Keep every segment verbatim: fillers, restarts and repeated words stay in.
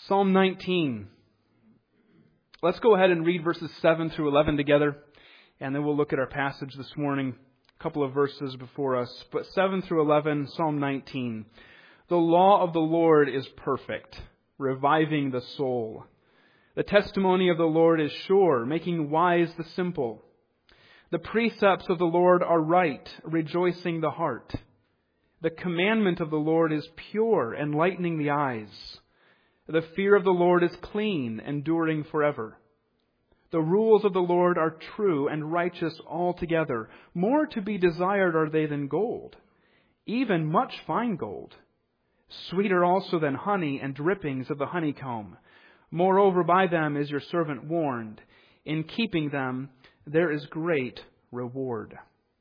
Psalm nineteen. Let's go ahead and read verses seven through eleven together, and then we'll look at our passage this morning. A couple of verses before us. But seven through eleven, Psalm nineteen. The law of the Lord is perfect, reviving the soul. The testimony of the Lord is sure, making wise the simple. The precepts of the Lord are right, rejoicing the heart. The commandment of the Lord is pure, enlightening the eyes. The fear of the Lord is clean, enduring forever. The rules of the Lord are true and righteous altogether. More to be desired are they than gold, even much fine gold. Sweeter also than honey and drippings of the honeycomb. Moreover, by them is your servant warned. In keeping them, there is great reward.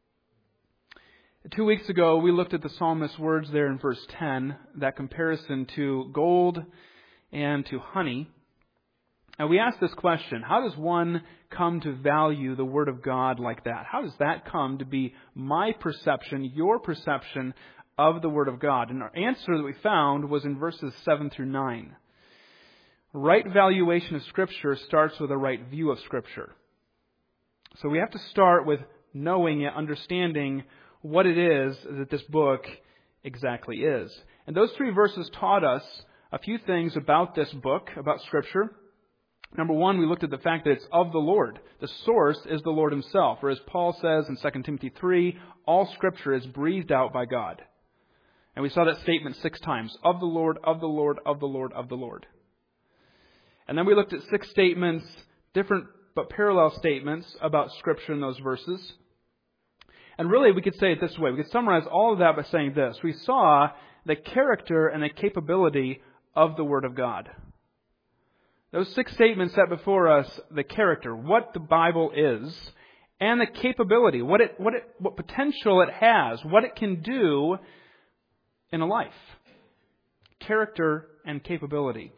Two weeks ago, we looked at the psalmist's words there in verse ten, that comparison to gold and to honey. And we asked this question: how does one come to value the Word of God like that? How does that come to be my perception, your perception of the Word of God? And our answer that we found was in verses seven through nine. Right valuation of Scripture starts with a right view of Scripture. So we have to start with knowing and understanding what it is that this book exactly is. And those three verses taught us a few things about this book, about Scripture. Number one, we looked at the fact that it's of the Lord. The source is the Lord Himself. Or as Paul says in Second Timothy three, all Scripture is breathed out by God. And we saw that statement six times. Of the Lord, of the Lord, of the Lord, of the Lord. And then we looked at six statements, different but parallel statements about Scripture in those verses. And really, we could say it this way. We could summarize all of that by saying this. We saw the character and the capability of the Word of God. Those six statements set before us the character, what the Bible is, and the capability, what it, what it, what potential it has, what it can do in a life. Character and capability.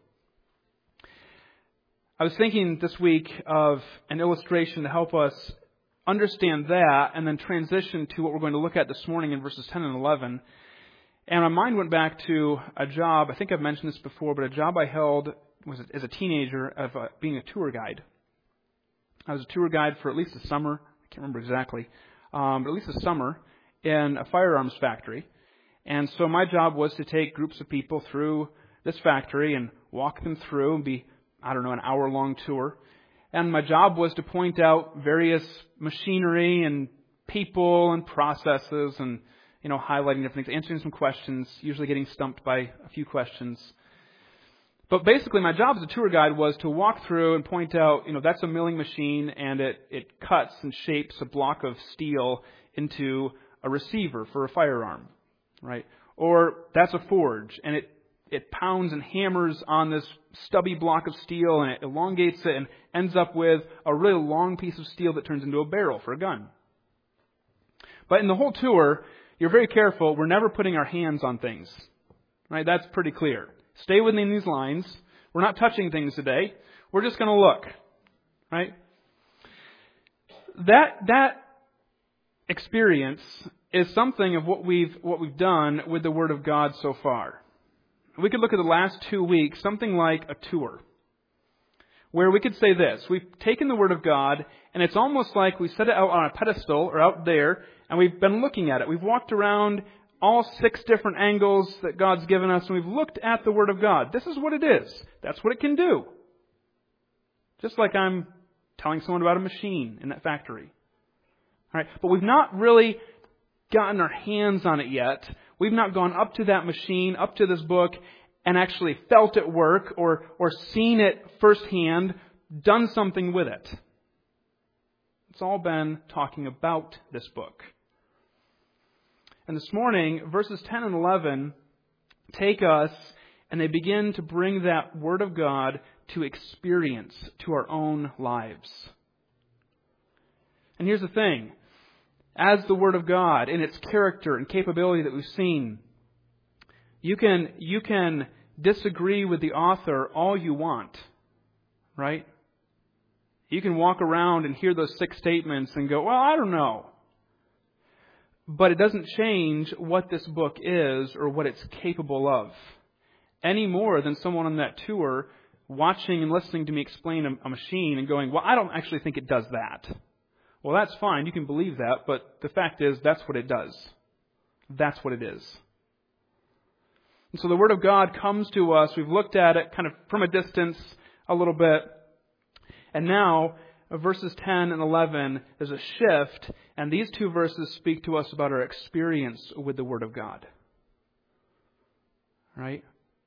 I was thinking this week of an illustration to help us understand that and then transition to what we're going to look at this morning in verses ten and eleven. And my mind went back to a job, I think I've mentioned this before, but a job I held was as a teenager of uh, being a tour guide. I was a tour guide for at least a summer, I can't remember exactly, um, but at least a summer in a firearms factory. And so my job was to take groups of people through this factory and walk them through and be, I don't know, an hour-long tour. And my job was to point out various machinery and people and processes and, you know, highlighting different things, answering some questions, usually getting stumped by a few questions. But basically my job as a tour guide was to walk through and point out, you know, that's a milling machine and it, it cuts and shapes a block of steel into a receiver for a firearm, right? Or that's a forge and it It pounds and hammers on this stubby block of steel and it elongates it and ends up with a really long piece of steel that turns into a barrel for a gun. But in the whole tour, you're very careful. We're never putting our hands on things. Right? That's pretty clear. Stay within these lines. We're not touching things today. We're just going to look. Right? That that experience is something of what we've what we've done with the Word of God so far. We could look at the last two weeks, something like a tour, where we could say this. We've taken the Word of God, and it's almost like we set it out on a pedestal or out there, and we've been looking at it. We've walked around all six different angles that God's given us, and we've looked at the Word of God. This is what it is. That's what it can do. Just like I'm telling someone about a machine in that factory. All right, but we've not really gotten our hands on it yet. We've not gone up to that machine, up to this book, and actually felt it work or, or seen it firsthand, done something with it. It's all been talking about this book. And this morning, verses ten and eleven take us and they begin to bring that Word of God to experience, to our own lives. And here's the thing. As the Word of God, in its character and capability that we've seen, you can you can disagree with the author all you want, right? You can walk around and hear those six statements and go, well, I don't know. But it doesn't change what this book is or what it's capable of, any more than someone on that tour watching and listening to me explain a, a machine and going, well, I don't actually think it does that. Well, that's fine. You can believe that, but the fact is that's what it does. That's what it is. And so the Word of God comes to us. We've looked at it kind of from a distance a little bit. And now, verses ten and eleven, there's a shift, and these two verses speak to us about our experience with the Word of God. Right?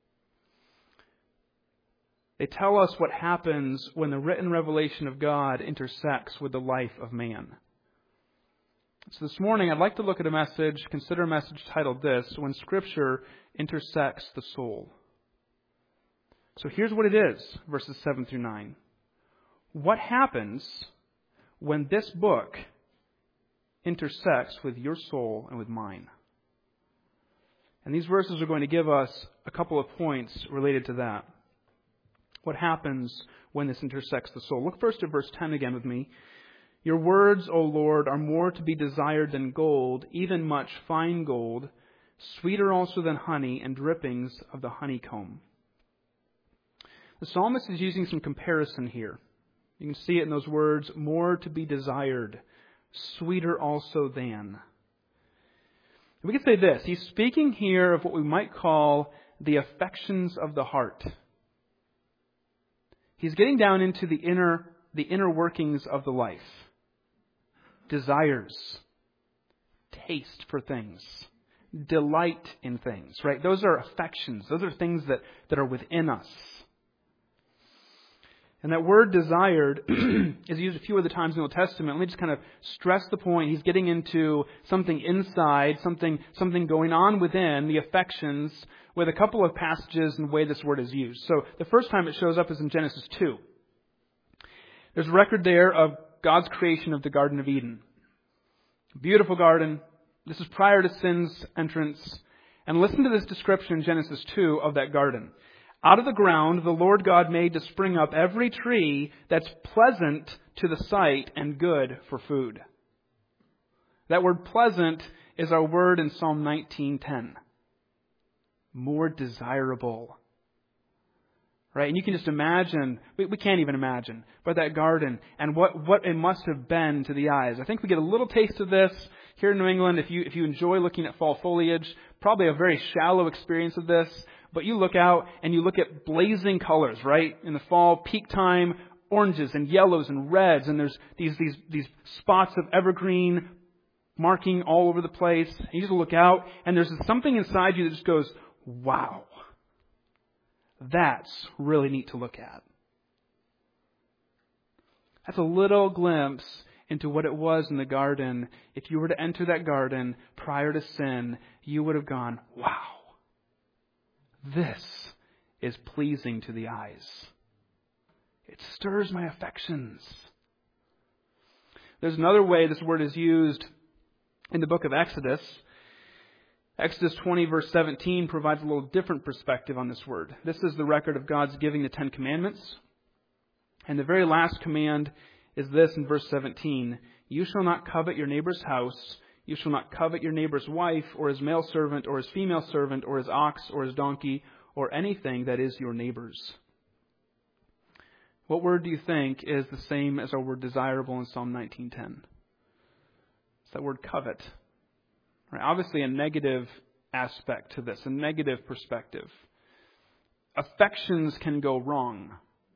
They tell us what happens when the written revelation of God intersects with the life of man. So this morning, I'd like to look at a message, consider a message titled this, When Scripture Intersects the Soul. So here's what it is, verses seven through nine. What happens when this book intersects with your soul and with mine? And these verses are going to give us a couple of points related to that. What happens when this intersects the soul? Look first at verse ten again with me. Your words, O Lord, are more to be desired than gold, even much fine gold, sweeter also than honey and drippings of the honeycomb. The psalmist is using some comparison here. You can see it in those words, more to be desired, sweeter also than. We could say this. He's speaking here of what we might call the affections of the heart. He's getting down into the inner, the inner workings of the life. Desires, taste for things, delight in things, right? Those are affections. Those are things that, that are within us. And that word desired is used a few other times in the Old Testament. Let me just kind of stress the point. He's getting into something inside, something something going on within the affections with a couple of passages and the way this word is used. So the first time it shows up is in Genesis two. There's a record there of God's creation of the Garden of Eden. Beautiful garden. This is prior to sin's entrance. And listen to this description in Genesis two of that garden. Out of the ground the Lord God made to spring up every tree that's pleasant to the sight and good for food. That word pleasant is our word in Psalm nineteen ten. More desirable. Right? And you can just imagine, we, we can't even imagine, but that garden and what, what it must have been to the eyes. I think we get a little taste of this here in New England. If you, if you enjoy looking at fall foliage, probably a very shallow experience of this. But you look out and you look at blazing colors, right? In the fall, peak time, oranges and yellows and reds. And there's these, these, these spots of evergreen marking all over the place. And you just look out and there's something inside you that just goes, wow. That's really neat to look at. That's a little glimpse into what it was in the garden. If you were to enter that garden prior to sin, you would have gone, wow. This is pleasing to the eyes. It stirs my affections. There's another way this word is used in the book of Exodus. Exodus twenty verse seventeen provides a little different perspective on this word. This is the record of God's giving the Ten Commandments. And the very last command is this in verse seventeen. You shall not covet your neighbor's house. You shall not covet your neighbor's wife, or his male servant, or his female servant, or his ox, or his donkey, or anything that is your neighbor's. What word do you think is the same as our word desirable in Psalm nineteen ten? It's that word covet. Right? Obviously a negative aspect to this, a negative perspective. Affections can go wrong.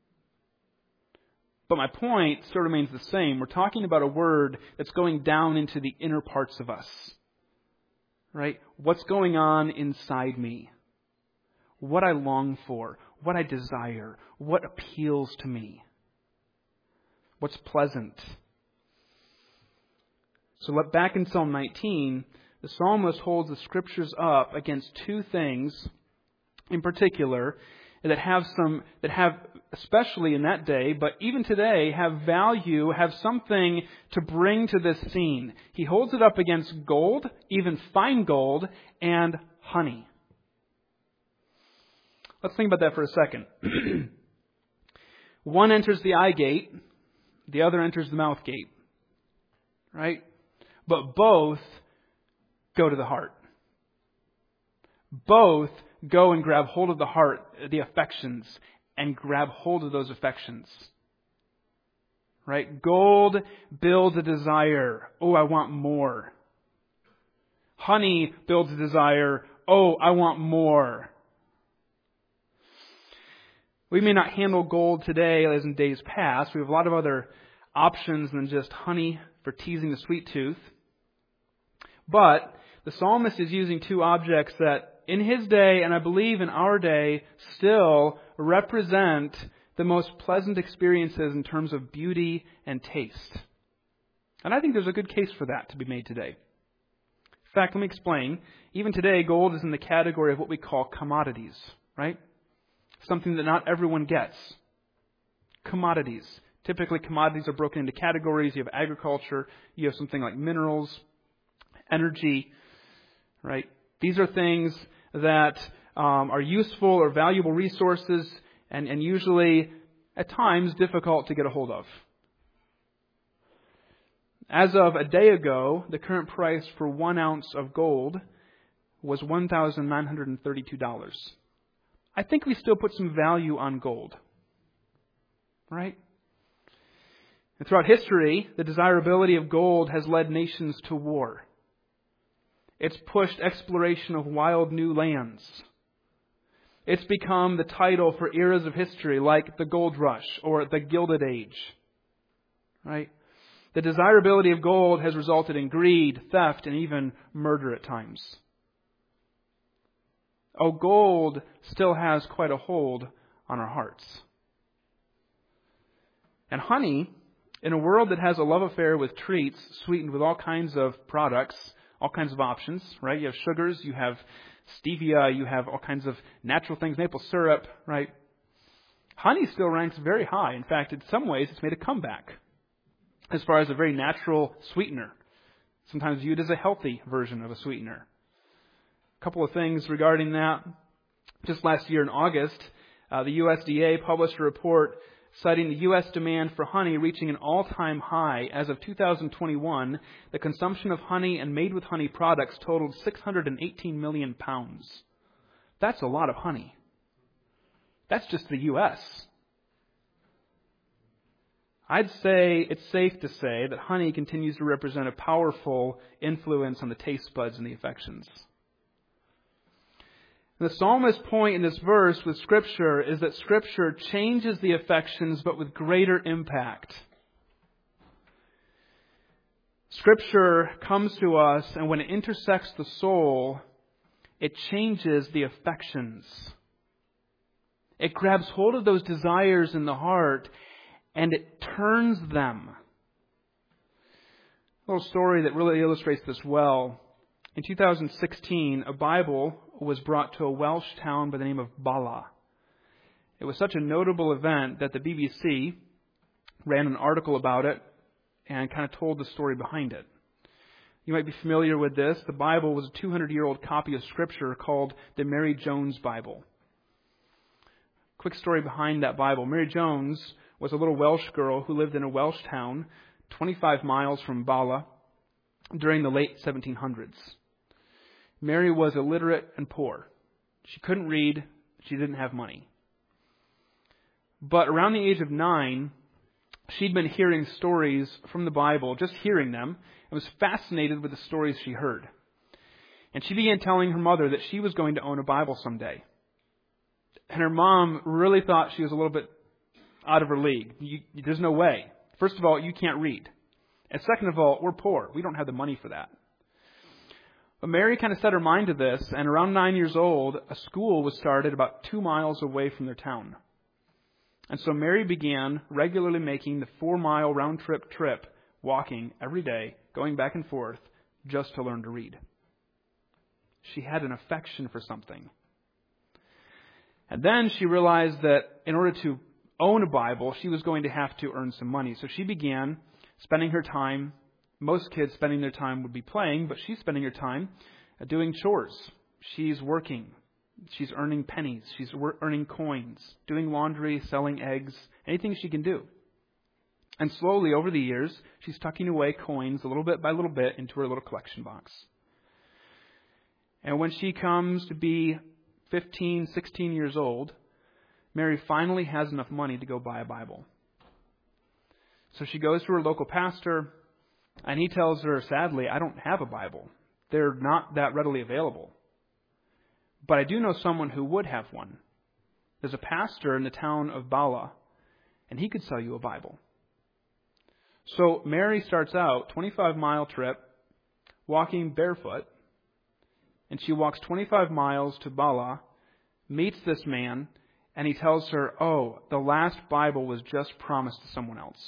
But my point still remains the same. We're talking about a word that's going down into the inner parts of us. Right? What's going on inside me? What I long for, what I desire, what appeals to me. What's pleasant. So look back in Psalm nineteen, the psalmist holds the Scriptures up against two things in particular that have some, that have, especially in that day, but even today, have value, have something to bring to this scene. He holds it up against gold, even fine gold, and honey. Let's think about that for a second. One enters the eye gate, the other enters the mouth gate. Right? But both go to the heart. Both go and grab hold of the heart, the affections, and grab hold of those affections. Right? Gold builds a desire. Oh, I want more. Honey builds a desire. Oh, I want more. We may not handle gold today as in days past. We have a lot of other options than just honey for teasing the sweet tooth. But the psalmist is using two objects that in his day, and I believe in our day, still represent the most pleasant experiences in terms of beauty and taste. And I think there's a good case for that to be made today. In fact, let me explain. Even today, gold is in the category of what we call commodities, right? Something that not everyone gets. Commodities. Typically, commodities are broken into categories. You have agriculture. You have something like minerals, energy, right? These are things that um, are useful or valuable resources and, and usually, at times, difficult to get a hold of. As of a day ago, the current price for one ounce of gold was one thousand nine hundred thirty-two dollars. I think we still put some value on gold, right? And throughout history, the desirability of gold has led nations to war. It's pushed exploration of wild new lands. It's become the title for eras of history like the Gold Rush or the Gilded Age. Right? The desirability of gold has resulted in greed, theft, and even murder at times. Oh, gold still has quite a hold on our hearts. And honey, in a world that has a love affair with treats sweetened with all kinds of products, all kinds of options, right? You have sugars, you have stevia, you have all kinds of natural things, maple syrup, right? Honey still ranks very high. In fact, in some ways, it's made a comeback as far as a very natural sweetener, sometimes viewed as a healthy version of a sweetener. A couple of things regarding that. Just last year in August, uh, the U S D A published a report citing the U S demand for honey reaching an all-time high. As of two thousand twenty-one, the consumption of honey and made-with-honey products totaled six hundred eighteen million pounds. That's a lot of honey. That's just the U S I'd say it's safe to say that honey continues to represent a powerful influence on the taste buds and the affections. The psalmist's point in this verse with Scripture is that Scripture changes the affections but with greater impact. Scripture comes to us, and when it intersects the soul, it changes the affections. It grabs hold of those desires in the heart and it turns them. A little story that really illustrates this well. In two thousand sixteen, a Bible was brought to a Welsh town by the name of Bala. It was such a notable event that the B B C ran an article about it and kind of told the story behind it. You might be familiar with this. The Bible was a two hundred year old copy of Scripture called the Mary Jones Bible. Quick story behind that Bible. Mary Jones was a little Welsh girl who lived in a Welsh town twenty-five miles from Bala during the late seventeen hundreds. Mary was illiterate and poor. She couldn't read. She didn't have money. But around the age of nine, she'd been hearing stories from the Bible, just hearing them, and was fascinated with the stories she heard. And she began telling her mother that she was going to own a Bible someday. And her mom really thought she was a little bit out of her league. You, there's no way. First of all, you can't read. And second of all, we're poor. We don't have the money for that. But Mary kind of set her mind to this, and around nine years old, a school was started about two miles away from their town. And so Mary began regularly making the four-mile round-trip trip, walking every day, going back and forth, just to learn to read. She had an affection for something. And then she realized that in order to own a Bible, she was going to have to earn some money. So she began spending her time. Most kids spending their time would be playing, but she's spending her time doing chores. She's working. She's earning pennies. She's earning coins, doing laundry, selling eggs, anything she can do. And slowly over the years, she's tucking away coins a little bit by little bit into her little collection box. And when she comes to be fifteen, sixteen years old, Mary finally has enough money to go buy a Bible. So she goes to her local pastor, and he tells her, sadly, I don't have a Bible. They're not that readily available. But I do know someone who would have one. There's a pastor in the town of Bala, and he could sell you a Bible. So Mary starts out, twenty-five mile trip, walking barefoot, and she walks twenty-five miles to Bala, meets this man, and he tells her, oh, the last Bible was just promised to someone else.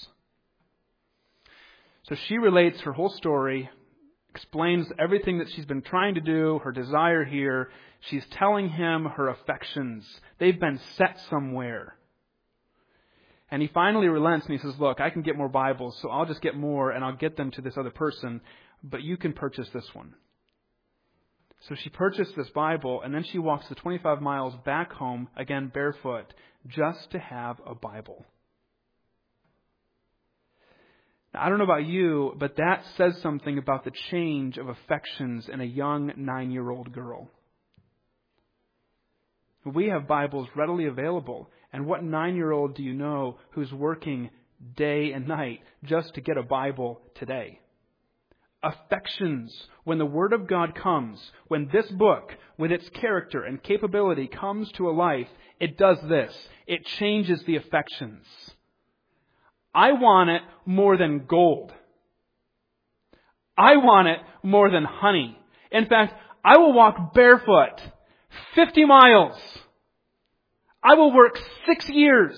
So she relates her whole story, explains everything that she's been trying to do, her desire here. She's telling him her affections. They've been set somewhere. And he finally relents and he says, look, I can get more Bibles, so I'll just get more and I'll get them to this other person, but you can purchase this one. So she purchased this Bible, and then she walks the twenty-five miles back home, again barefoot, just to have a Bible. Now, I don't know about you, but that says something about the change of affections in a young nine-year-old girl. We have Bibles readily available, and what nine-year-old do you know who's working day and night just to get a Bible today? Affections. When the Word of God comes, when this book, with its character and capability, comes to a life, it does this. It changes the affections. I want it more than gold. I want it more than honey. In fact, I will walk barefoot fifty miles. I will work six years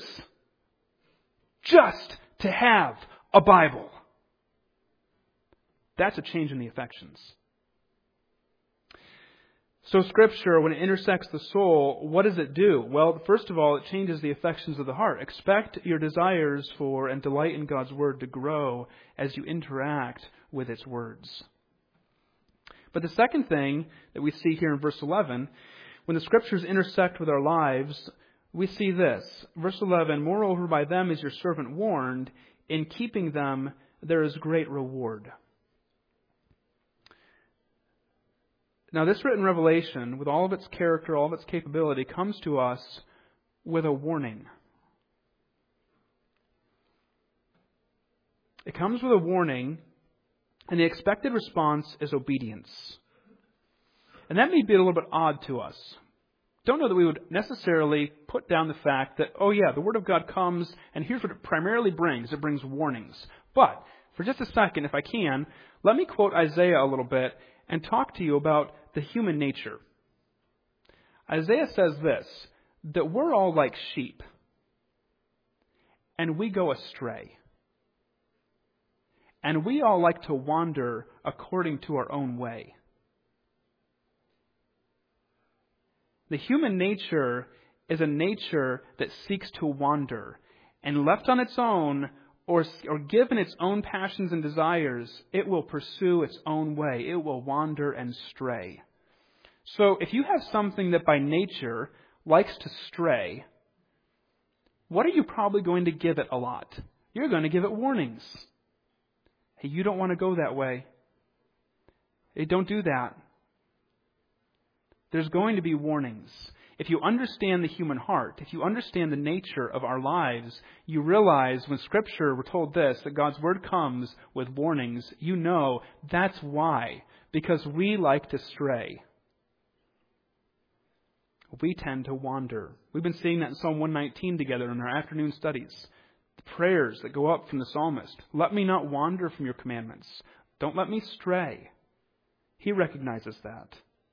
just to have a Bible. That's a change in the affections. So Scripture, when it intersects the soul, what does it do? Well, first of all, it changes the affections of the heart. Expect your desires for and delight in God's Word to grow as you interact with its words. But the second thing that we see here in verse eleven, when the Scriptures intersect with our lives, we see this. Verse eleven, moreover, by them is your servant warned, in keeping them there is great reward. Now, this written revelation, with all of its character, all of its capability, comes to us with a warning. It comes with a warning, and the expected response is obedience. And that may be a little bit odd to us. Don't know that we would necessarily put down the fact that, oh yeah, the Word of God comes, and here's what it primarily brings. It brings warnings. But, for just a second, if I can, let me quote Isaiah a little bit and talk to you about the human nature. Isaiah says this, that we're all like sheep, and we go astray. And we all like to wander according to our own way. The human nature is a nature that seeks to wander, and left on its own, or, or given its own passions and desires, it will pursue its own way. It will wander and stray. So if you have something that by nature likes to stray, what are you probably going to give it a lot? You're going to give it warnings. Hey, you don't want to go that way. Hey, don't do that. There's going to be warnings. If you understand the human heart, if you understand the nature of our lives, you realize when Scripture, we're told this, that God's Word comes with warnings, you know that's why. Because we like to stray. We tend to wander. We've been seeing that in Psalm one nineteen together in our afternoon studies. The prayers that go up from the psalmist. Let me not wander from your commandments. Don't let me stray. He recognizes that.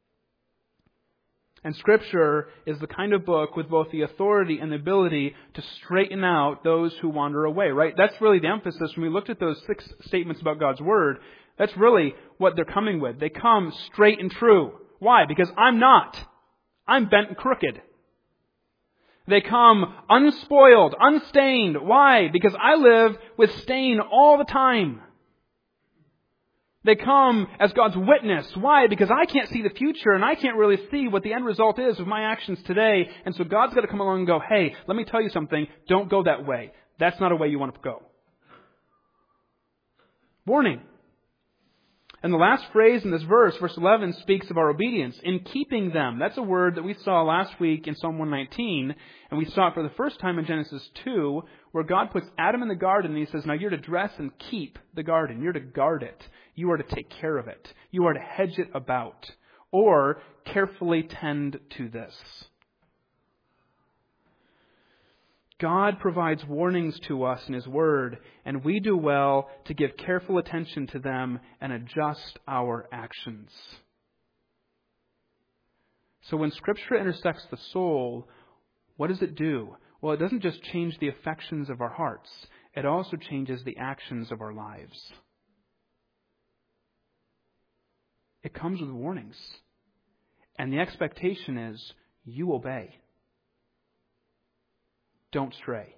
And Scripture is the kind of book with both the authority and the ability to straighten out those who wander away, right? That's really the emphasis. When we looked at those six statements about God's Word, that's really what they're coming with. They come straight and true. Why? Because I'm not. I'm bent and crooked. They come unspoiled, unstained. Why? Because I live with stain all the time. They come as God's witness. Why? Because I can't see the future and I can't really see what the end result is of my actions today. And so God's got to come along and go, hey, let me tell you something. Don't go that way. That's not a way you want to go. Warning. And the last phrase in this verse, verse eleven, speaks of our obedience. In keeping them. That's a word that we saw last week in Psalm one nineteen. And we saw it for the first time in Genesis two, where God puts Adam in the garden and He says, now you're to dress and keep the garden. You're to guard it. You are to take care of it. You are to hedge it about. Or carefully tend to this. God provides warnings to us in His Word, and we do well to give careful attention to them and adjust our actions. So when Scripture intersects the soul, what does it do? Well, it doesn't just change the affections of our hearts. It also changes the actions of our lives. It comes with warnings. And the expectation is, you obey. Don't stray.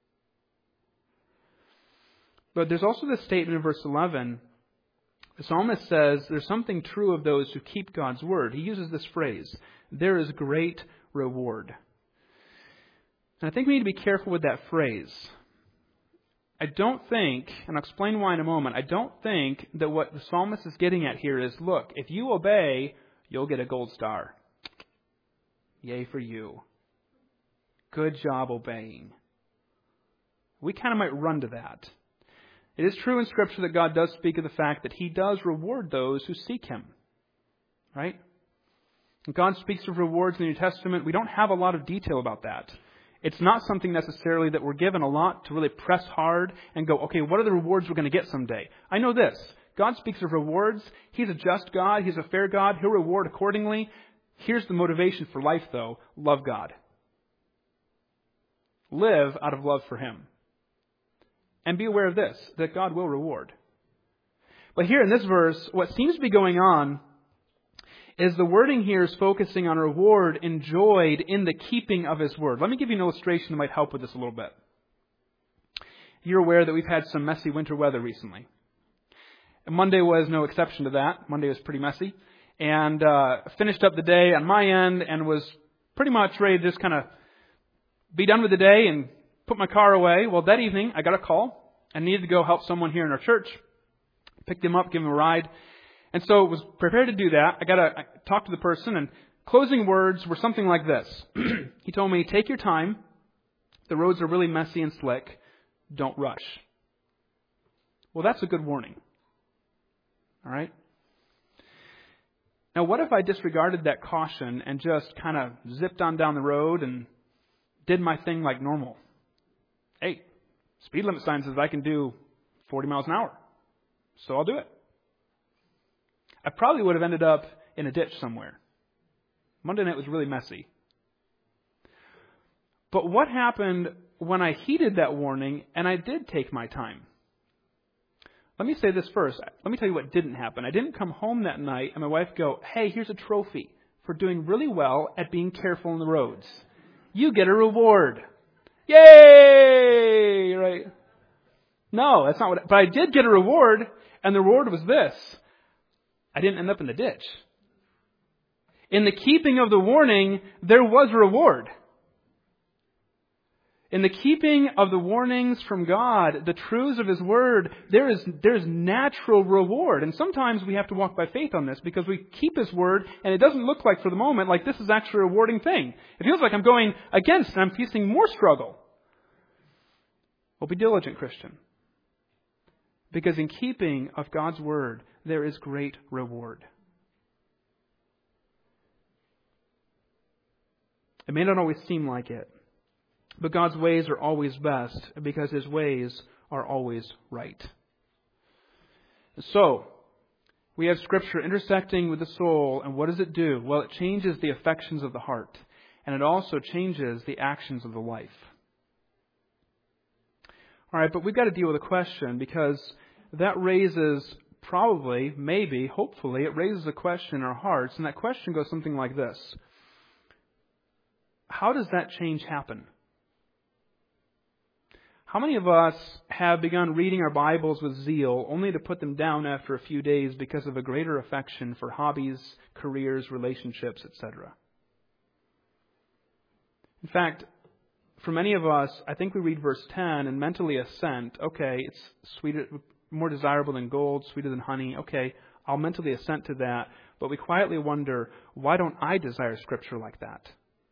But there's also this statement in verse eleven. The psalmist says there's something true of those who keep God's word. He uses this phrase, there is great reward. And I think we need to be careful with that phrase. I don't think, and I'll explain why in a moment, I don't think that what the psalmist is getting at here is, look, if you obey, you'll get a gold star. Yay for you. Good job obeying. We kind of might run to that. It is true in Scripture that God does speak of the fact that He does reward those who seek Him. Right? When God speaks of rewards in the New Testament, we don't have a lot of detail about that. It's not something necessarily that we're given a lot to really press hard and go, okay, what are the rewards we're going to get someday? I know this. God speaks of rewards. He's a just God. He's a fair God. He'll reward accordingly. Here's the motivation for life, though. Love God. Live out of love for Him. And be aware of this, that God will reward. But here in this verse, what seems to be going on is the wording here is focusing on reward enjoyed in the keeping of His word. Let me give you an illustration that might help with this a little bit. You're aware that we've had some messy winter weather recently. And Monday was no exception to that. Monday was pretty messy. And uh, finished up the day on my end and was pretty much ready to just kind of be done with the day and put my car away. Well, that evening I got a call. I needed to go help someone here in our church. Picked him up, give him a ride. And so was prepared to do that. I got to talk to the person, and closing words were something like this. He told me, take your time. The roads are really messy and slick. Don't rush. Well, that's a good warning. All right? Now, what if I disregarded that caution and just kind of zipped on down the road and did my thing like normal? Hey, speed limit sign says I can do forty miles an hour, so I'll do it. I probably would have ended up in a ditch somewhere. Monday night was really messy. But what happened when I heeded that warning and I did take my time? Let me say this first. Let me tell you what didn't happen. I didn't come home that night and my wife go, hey, here's a trophy for doing really well at being careful on the roads. You get a reward. Yay! Right? No, that's not what, but I did get a reward, and the reward was this. I didn't end up in the ditch. In the keeping of the warning, there was a reward. In the keeping of the warnings from God, the truths of His Word, there is there's natural reward. And sometimes we have to walk by faith on this because we keep His Word and it doesn't look like for the moment like this is actually a rewarding thing. It feels like I'm going against and I'm facing more struggle. Well, be diligent, Christian. Because in keeping of God's Word, there is great reward. It may not always seem like it. But God's ways are always best because His ways are always right. So, we have Scripture intersecting with the soul, and what does it do? Well, it changes the affections of the heart, and it also changes the actions of the life. All right, but we've got to deal with a question because that raises probably, maybe, hopefully, it raises a question in our hearts, and that question goes something like this. How does that change happen? How many of us have begun reading our Bibles with zeal only to put them down after a few days because of a greater affection for hobbies, careers, relationships, et cetera? In fact, for many of us, I think we read verse ten and mentally assent, okay, it's sweeter, more desirable than gold, sweeter than honey. Okay, I'll mentally assent to that, but we quietly wonder, why don't I desire Scripture like that?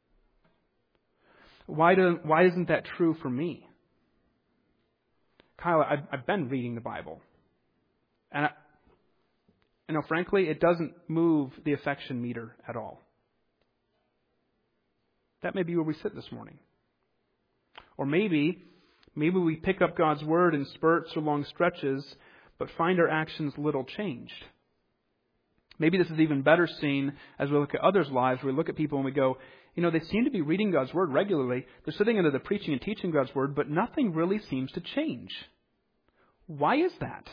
Why do, why isn't that true for me? Kyle, I've, I've been reading the Bible. And I, you know, frankly, it doesn't move the affection meter at all. That may be where we sit this morning. Or maybe, maybe we pick up God's Word in spurts or long stretches, but find our actions little changed. Maybe this is even better seen as we look at others' lives, where we look at people and we go, you know, they seem to be reading God's Word regularly. They're sitting under the preaching and teaching God's Word, but nothing really seems to change. Why is that?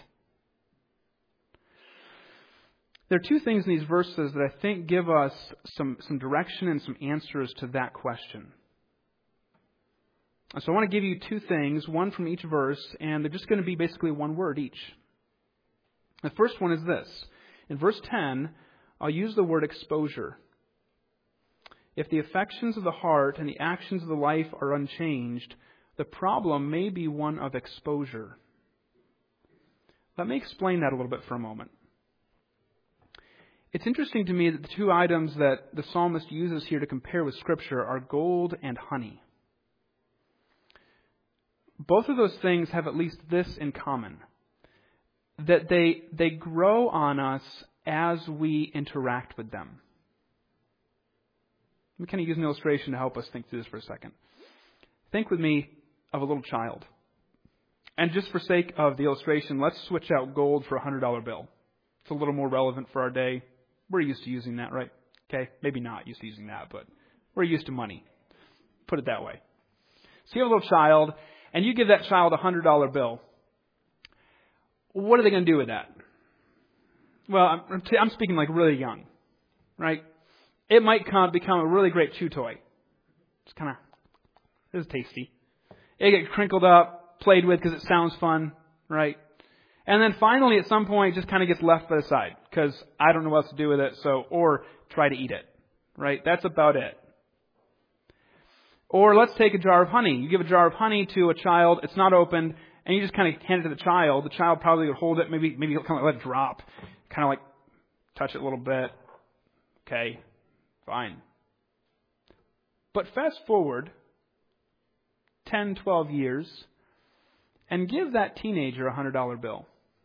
There are two things in these verses that I think give us some, some direction and some answers to that question. So I want to give you two things, one from each verse, and they're just going to be basically one word each. The first one is this. In verse ten, I'll use the word exposure. If the affections of the heart and the actions of the life are unchanged, the problem may be one of exposure. Let me explain that a little bit for a moment. It's interesting to me that the two items that the psalmist uses here to compare with Scripture are gold and honey. Both of those things have at least this in common, that they, they grow on us as we interact with them. Let me kind of use an illustration to help us think through this for a second. Think with me of a little child. And just for sake of the illustration, let's switch out gold for a one hundred dollar bill. It's a little more relevant for our day. We're used to using that, right? Okay, maybe not used to using that, but we're used to money. Put it that way. So you have a little child, and you give that child a one hundred dollar bill. What are they going to do with that? Well, I'm, I'm speaking like really young, right? It might come, become a really great chew toy. It's kind of, this is tasty. It gets crinkled up, played with because it sounds fun, right? And then finally, at some point, it just kind of gets left by the side because I don't know what else to do with it. So, or try to eat it, right? That's about it. Or let's take a jar of honey. You give a jar of honey to a child. It's not opened, and you just kind of hand it to the child. The child probably would hold it. Maybe, maybe he'll kind of let it drop, kind of like touch it a little bit. Okay, fine. But fast forward ten, twelve years, and give that teenager a one hundred dollar bill.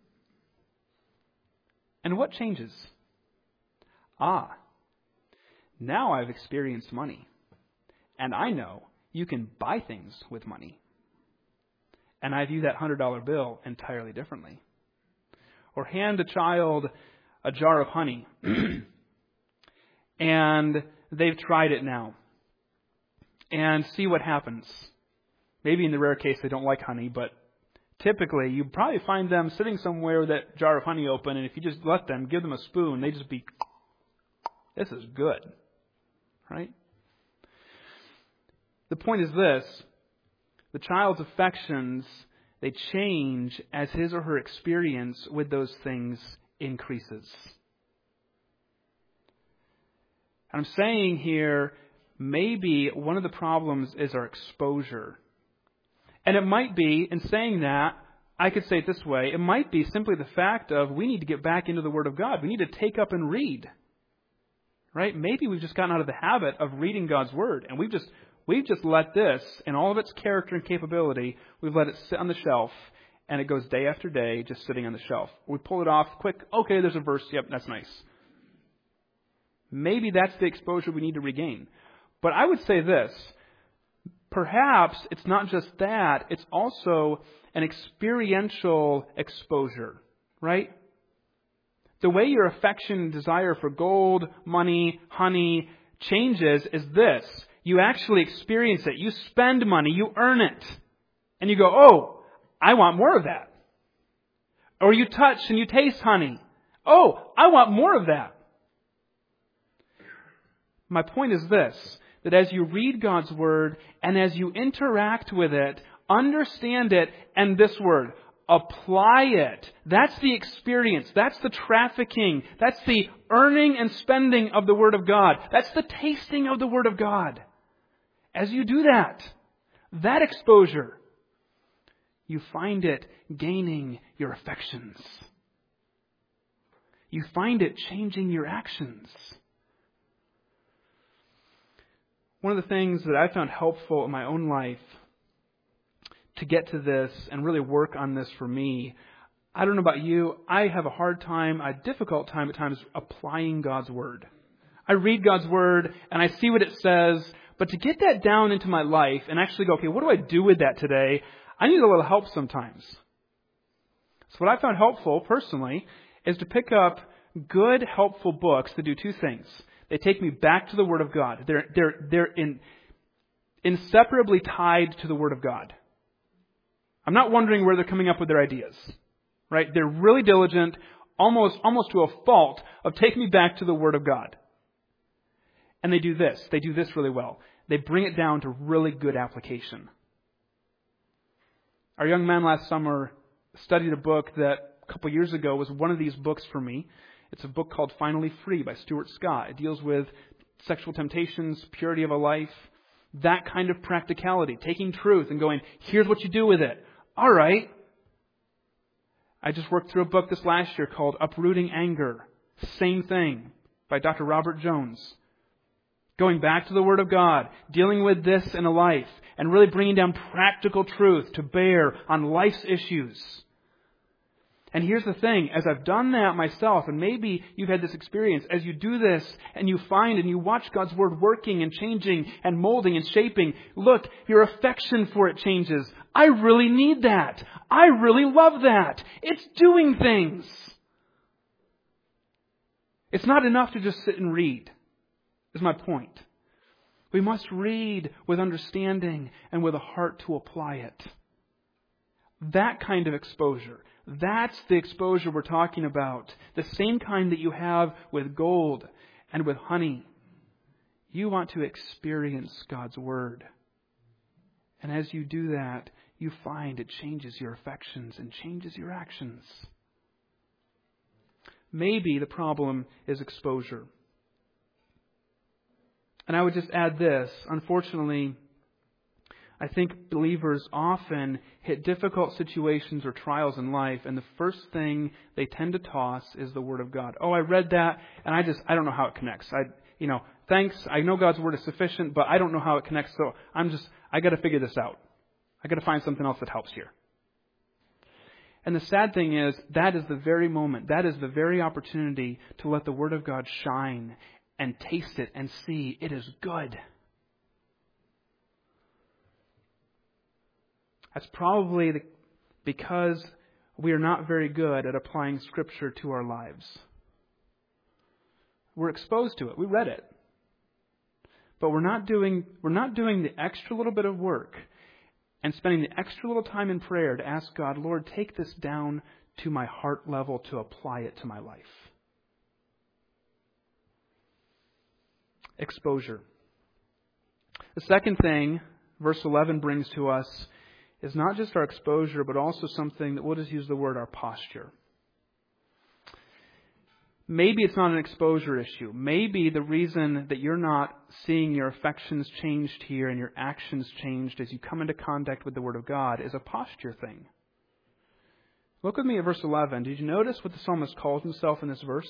And what changes? Ah, now I've experienced money. And I know you can buy things with money. And I view that one hundred dollar bill entirely differently. Or hand a child a jar of honey. And they've tried it now. And see what happens. Maybe in the rare case they don't like honey, but typically, you probably find them sitting somewhere with that jar of honey open, and if you just let them, give them a spoon, they just be, this is good, right? The point is this, the child's affections, they change as his or her experience with those things increases. I'm saying here, maybe one of the problems is our exposure. And it might be, in saying that, I could say it this way, it might be simply the fact of we need to get back into the Word of God. We need to take up and read. Right? Maybe we've just gotten out of the habit of reading God's Word. And we've just we've just let this, in all of its character and capability, we've let it sit on the shelf. And it goes day after day just sitting on the shelf. We pull it off, quick, okay, there's a verse, yep, that's nice. Maybe that's the exposure we need to regain. But I would say this. Perhaps it's not just that, it's also an experiential exposure, right? The way your affection and desire for gold, money, honey changes is this. You actually experience it. You spend money, you earn it. And you go, oh, I want more of that. Or you touch and you taste honey. Oh, I want more of that. My point is this. That as you read God's Word and as you interact with it, understand it, and this word, apply it. That's the experience. That's the trafficking. That's the earning and spending of the Word of God. That's the tasting of the Word of God. As you do that, that exposure, you find it gaining your affections. you find it changing your actions. One of the things that I found helpful in my own life to get to this and really work on this for me, I don't know about you, I have a hard time, a difficult time at times applying God's Word. I read God's Word and I see what it says, but to get that down into my life and actually go, okay, what do I do with that today? I need a little help sometimes. So what I found helpful personally is to pick up good, helpful books that do two things. They take me back to the Word of God. They're, they're, they're in, inseparably tied to the Word of God. I'm not wondering where they're coming up with their ideas. Right? They're really diligent, almost, almost to a fault, of taking me back to the Word of God. And they do this. They do this really well. They bring it down to really good application. Our young man last summer studied a book that a couple years ago was one of these books for me. It's a book called Finally Free by Stuart Scott. It deals with sexual temptations, purity of a life, that kind of practicality, taking truth and going, here's what you do with it. All right. I just worked through a book this last year called Uprooting Anger. Same thing, by Doctor Robert Jones. Going back to the Word of God, dealing with this in a life, and really bringing down practical truth to bear on life's issues. And here's the thing, as I've done that myself, and maybe you've had this experience, as you do this and you find and you watch God's Word working and changing and molding and shaping, look, your affection for it changes. I really need that. I really love that. It's doing things. It's not enough to just sit and read, is my point. We must read with understanding and with a heart to apply it. That kind of exposure. That's the exposure we're talking about. The same kind that you have with gold and with honey. You want to experience God's Word. And as you do that, you find it changes your affections and changes your actions. Maybe the problem is exposure. And I would just add this. Unfortunately, I think believers often hit difficult situations or trials in life, and the first thing they tend to toss is the Word of God. Oh, I read that, and I just, I don't know how it connects. I, you know, thanks, I know God's Word is sufficient, but I don't know how it connects, so I'm just, I got to figure this out. I got to find something else that helps here. And the sad thing is, that is the very moment, that is the very opportunity to let the Word of God shine and taste it and see it is good. That's probably the, because we are not very good at applying Scripture to our lives. We're exposed to it. We read it. But we're not doing, we're not doing the extra little bit of work and spending the extra little time in prayer to ask God, Lord, take this down to my heart level to apply it to my life. Exposure. The second thing verse eleven brings to us is not just our exposure, but also something that, we'll just use the word, our posture. Maybe it's not an exposure issue. Maybe the reason that you're not seeing your affections changed here and your actions changed as you come into contact with the Word of God is a posture thing. Look with me at verse eleven. Did you notice what the psalmist calls himself in this verse?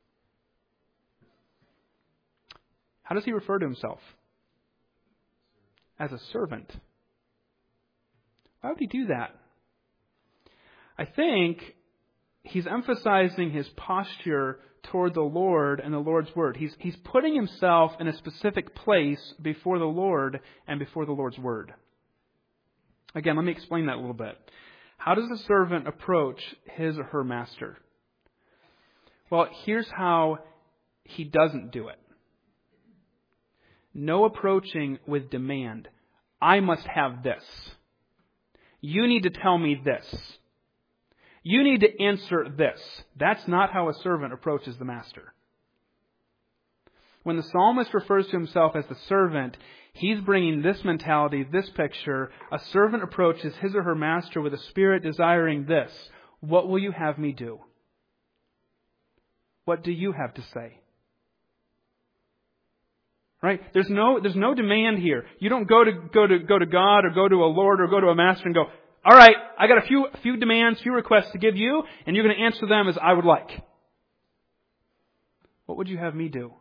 How does he refer to himself? As a servant. Why would he do that? I think he's emphasizing his posture toward the Lord and the Lord's Word. He's, he's putting himself in a specific place before the Lord and before the Lord's Word. Again, let me explain that a little bit. How does a servant approach his or her master? Well, here's how he doesn't do it. No approaching with demand. I must have this. You need to tell me this. You need to answer this. That's not how a servant approaches the master. When the psalmist refers to himself as the servant, he's bringing this mentality, this picture. A servant approaches his or her master with a spirit desiring this. What will you have me do? What do you have to say? Right? There's no, there's no demand here. You don't go to, go to, go to God or go to a Lord or go to a master and go, all right, I got a few, few demands, few requests to give you, and you're going to answer them as I would like. What would you have me do?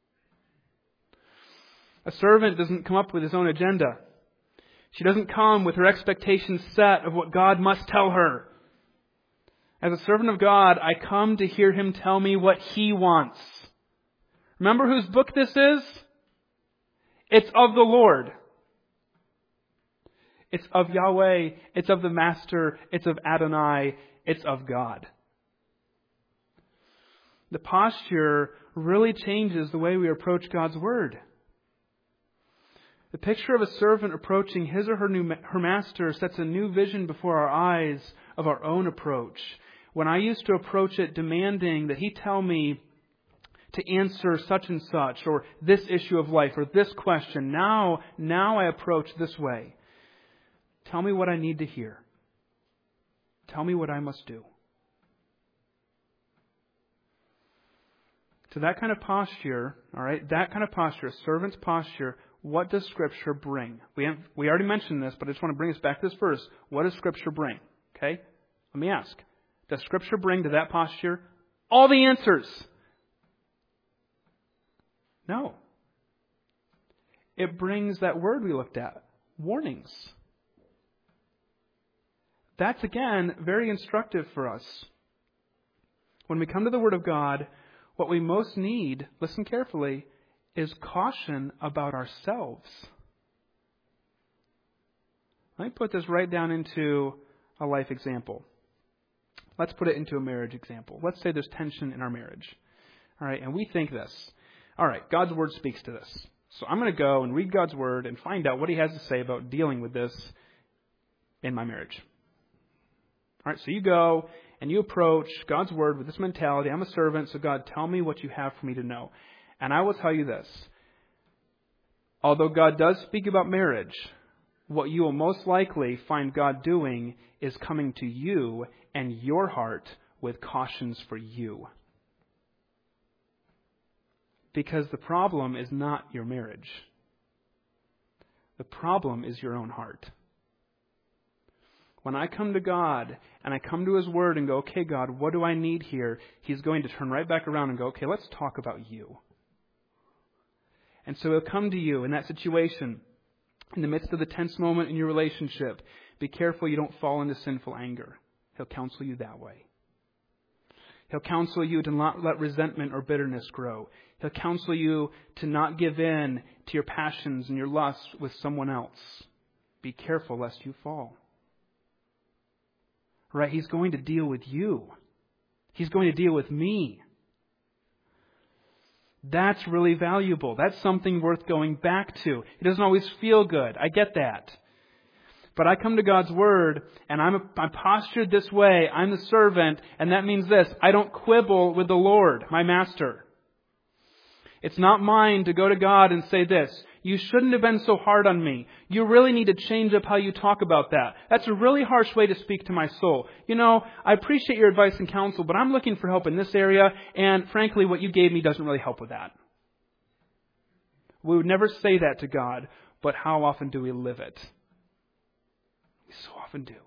A servant doesn't come up with his own agenda. She doesn't come with her expectations set of what God must tell her. As a servant of God, I come to hear Him tell me what He wants. Remember whose book this is? It's of the Lord. It's of Yahweh. It's of the Master. It's of Adonai. It's of God. The posture really changes the way we approach God's Word. The picture of a servant approaching his or her new her master sets a new vision before our eyes of our own approach. When I used to approach it demanding that He tell me to answer such and such, or this issue of life, or this question, now, now I approach this way. Tell me what I need to hear. Tell me what I must do. To that kind of posture, all right, that kind of posture, a servant's posture, what does Scripture bring? We have, we already mentioned this, but I just want to bring us back to this verse. What does Scripture bring? Okay? Let me ask. Does Scripture bring to that posture all the answers? No. It brings that word we looked at, warnings. That's, again, very instructive for us. When we come to the Word of God, what we most need, listen carefully, is caution about ourselves. Let me put this right down into a life example. Let's put it into a marriage example. Let's say there's tension in our marriage. All right, and we think this. All right, God's Word speaks to this. So I'm going to go and read God's Word and find out what He has to say about dealing with this in my marriage. All right, so you go and you approach God's Word with this mentality. I'm a servant, so God, tell me what you have for me to know. And I will tell you this. Although God does speak about marriage, what you will most likely find God doing is coming to you and your heart with cautions for you. Because the problem is not your marriage. The problem is your own heart. When I come to God and I come to His Word and go, okay, God, what do I need here? He's going to turn right back around and go, okay, let's talk about you. And so He'll come to you in that situation, in the midst of the tense moment in your relationship. Be careful you don't fall into sinful anger. He'll counsel you that way. He'll counsel you to not let resentment or bitterness grow. He'll counsel you to not give in to your passions and your lusts with someone else. Be careful lest you fall. Right? He's going to deal with you. He's going to deal with me. That's really valuable. That's something worth going back to. It doesn't always feel good. I get that. But I come to God's Word, and I'm, I'm postured this way. I'm the servant, and that means this. I don't quibble with the Lord, my Master. It's not mine to go to God and say this. You shouldn't have been so hard on me. You really need to change up how you talk about that. That's a really harsh way to speak to my soul. You know, I appreciate your advice and counsel, but I'm looking for help in this area, and frankly, what you gave me doesn't really help with that. We would never say that to God, but how often do we live it? We so often do.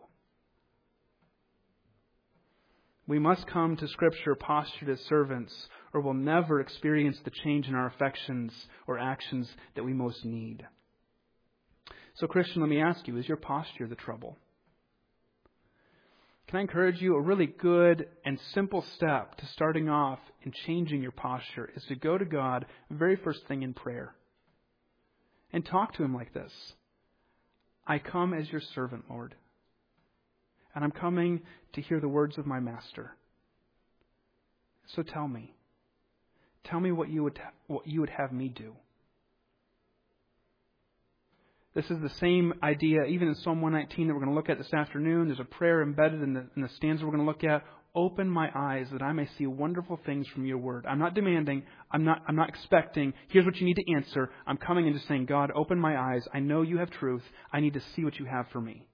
We must come to Scripture postured as servants, or we'll never experience the change in our affections or actions that we most need. So, Christian, let me ask you, is your posture the trouble? Can I encourage you, a really good and simple step to starting off in changing your posture is to go to God very first thing in prayer and talk to Him like this. I come as your servant, Lord. And I'm coming to hear the words of my Master. So tell me. Tell me what you would what you would have me do. This is the same idea, even in Psalm one nineteen that we're going to look at this afternoon. There's a prayer embedded in the, in the stanza we're going to look at. Open my eyes that I may see wonderful things from your word. I'm not demanding. I'm not, I'm not expecting. Here's what you need to answer. I'm coming and just saying, God, open my eyes. I know you have truth. I need to see what you have for me.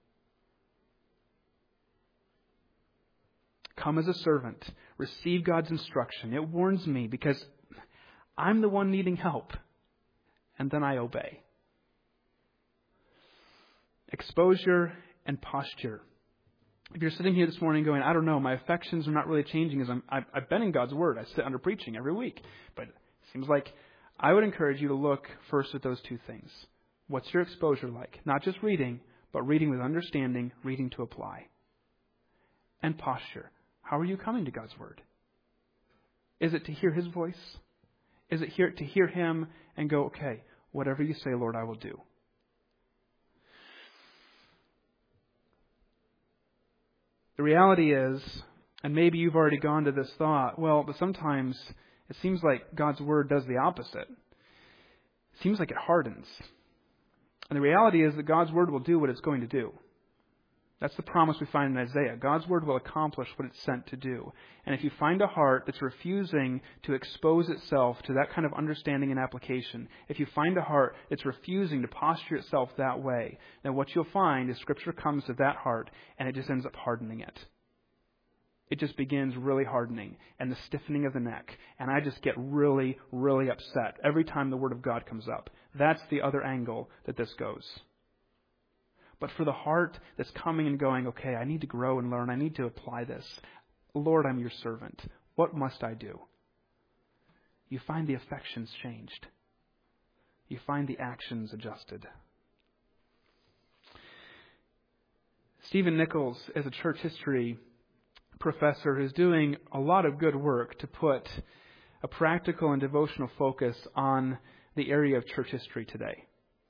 Come as a servant. Receive God's instruction. It warns me because I'm the one needing help. And then I obey. Exposure and posture. If you're sitting here this morning going, I don't know, my affections are not really changing as I'm, I've, I've been in God's Word. I sit under preaching every week. But it seems like I would encourage you to look first at those two things. What's your exposure like? Not just reading, but reading with understanding, reading to apply. And posture. How are you coming to God's Word? Is it to hear His voice? Is it here to hear Him and go, okay, whatever you say, Lord, I will do? The reality is, and maybe you've already gone to this thought, well, but sometimes it seems like God's Word does the opposite. It seems like it hardens. And the reality is that God's Word will do what it's going to do. That's the promise we find in Isaiah. God's Word will accomplish what it's sent to do. And if you find a heart that's refusing to expose itself to that kind of understanding and application, if you find a heart that's refusing to posture itself that way, then what you'll find is Scripture comes to that heart and it just ends up hardening it. It just begins really hardening and the stiffening of the neck. And I just get really, really upset every time the Word of God comes up. That's the other angle that this goes. But for the heart that's coming and going, okay, I need to grow and learn. I need to apply this. Lord, I'm your servant. What must I do? You find the affections changed. You find the actions adjusted. Stephen Nichols is a church history professor who's doing a lot of good work to put a practical and devotional focus on the area of church history today.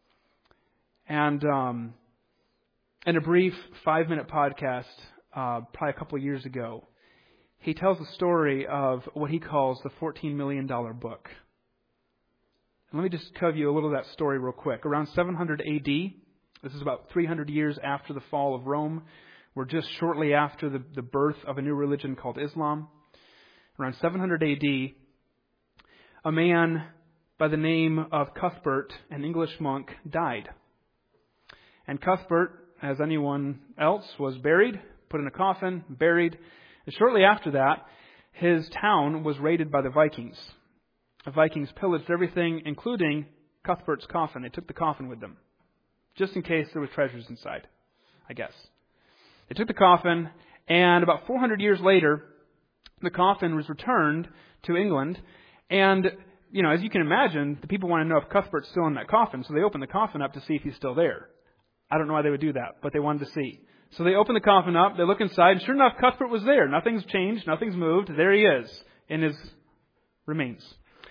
And um, in a brief five-minute podcast, uh, probably a couple of years ago, he tells the story of what he calls the fourteen million dollars book. And let me just tell you a little of that story real quick. Around seven hundred A D, this is about three hundred years after the fall of Rome. We're just shortly after the, the birth of a new religion called Islam. Around seven hundred A D, a man by the name of Cuthbert, an English monk, died. And Cuthbert, as anyone else, was buried, put in a coffin, buried. And shortly after that, his town was raided by the Vikings. The Vikings pillaged everything, including Cuthbert's coffin. They took the coffin with them, just in case there were treasures inside, I guess. They took the coffin, and about four hundred years later, the coffin was returned to England. And, you know, as you can imagine, the people want to know if Cuthbert's still in that coffin, so they open the coffin up to see if he's still there. I don't know why they would do that, but they wanted to see. So they open the coffin up, they look inside, and sure enough, Cuthbert was there. Nothing's changed, nothing's moved. There he is in his remains.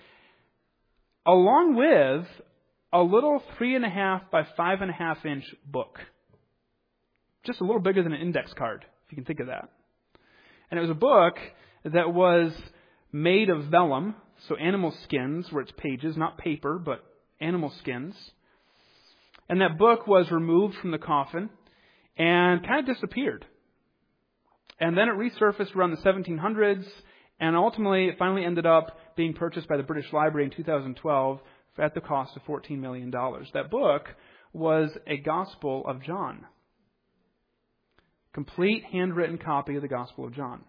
Along with a little three and a half by five and a half inch book. Just a little bigger than an index card, if you can think of that. And it was a book that was made of vellum, so animal skins were its pages, not paper, but animal skins. And that book was removed from the coffin and kind of disappeared. And then it resurfaced around the seventeen hundreds, and ultimately it finally ended up being purchased by the British Library in two thousand twelve at the cost of fourteen million dollars. That book was a Gospel of John. Complete handwritten copy of the Gospel of John.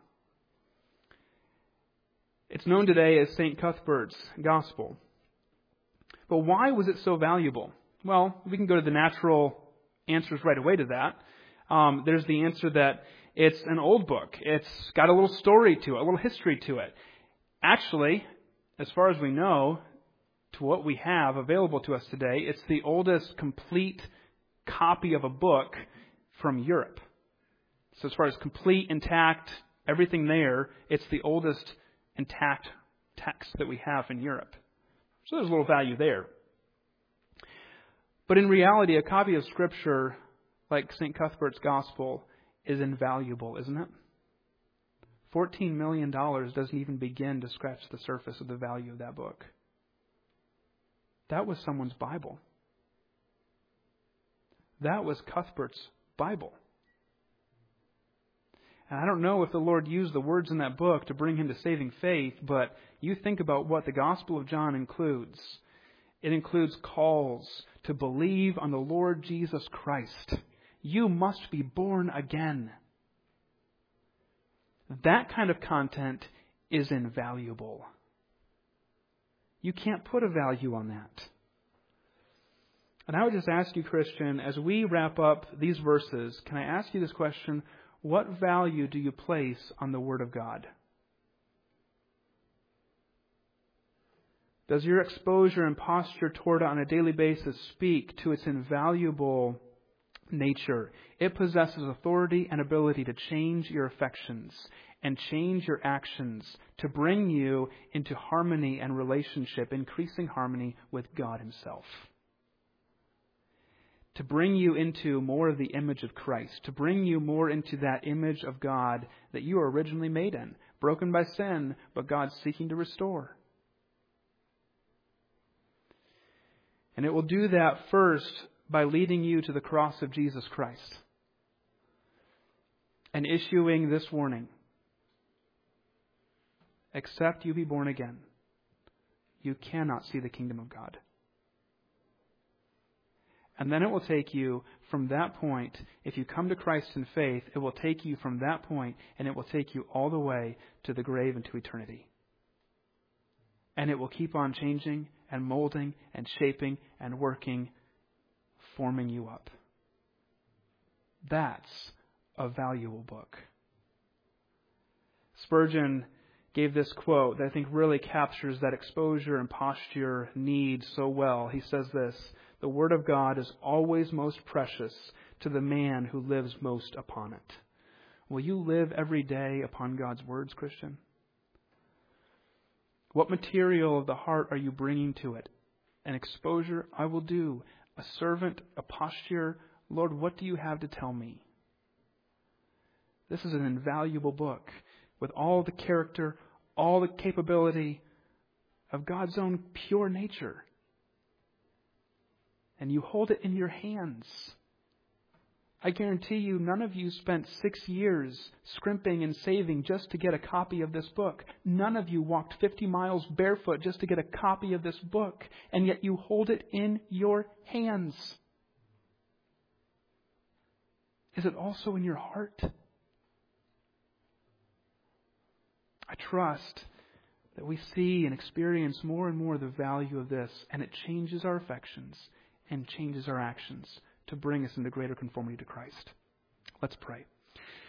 It's known today as Saint Cuthbert's Gospel. But why was it so valuable? Well, we can go to the natural answers right away to that. Um, there's the answer that it's an old book. It's got a little story to it, a little history to it. Actually, as far as we know, to what we have available to us today, it's the oldest complete copy of a book from Europe. So as far as complete, intact, everything there, it's the oldest intact text that we have in Europe. So there's a little value there. But in reality, a copy of Scripture like Saint Cuthbert's Gospel is invaluable, isn't it? fourteen million dollars doesn't even begin to scratch the surface of the value of that book. That was someone's Bible. That was Cuthbert's Bible. And I don't know if the Lord used the words in that book to bring him to saving faith, but you think about what the Gospel of John includes. It includes calls to believe on the Lord Jesus Christ. You must be born again. That kind of content is invaluable. You can't put a value on that. And I would just ask you, Christian, as we wrap up these verses, can I ask you this question? What value do you place on the Word of God? Does your exposure and posture toward it on a daily basis speak to its invaluable nature? It possesses authority and ability to change your affections and change your actions to bring you into harmony and relationship, increasing harmony with God Himself. To bring you into more of the image of Christ, to bring you more into that image of God that you were originally made in, broken by sin, but God seeking to restore. And it will do that first by leading you to the cross of Jesus Christ and issuing this warning. Except you be born again, you cannot see the kingdom of God. And then it will take you from that point, if you come to Christ in faith, it will take you from that point and it will take you all the way to the grave and to eternity. And it will keep on changing and molding and shaping and working, forming you up. That's a valuable book. Spurgeon gave this quote that I think really captures that exposure and posture need so well. He says this: "The Word of God is always most precious to the man who lives most upon it." Will you live every day upon God's words, Christian? What material of the heart are you bringing to it? An exposure, I will do. A servant, a posture, Lord, what do you have to tell me? This is an invaluable book with all the character, all the capability of God's own pure nature. And you hold it in your hands. I guarantee you none of you spent six years scrimping and saving just to get a copy of this book. None of you walked fifty miles barefoot just to get a copy of this book. And yet you hold it in your hands. Is it also in your heart? I trust that we see and experience more and more the value of this, and it changes our affections and changes our actions to bring us into greater conformity to Christ. Let's pray.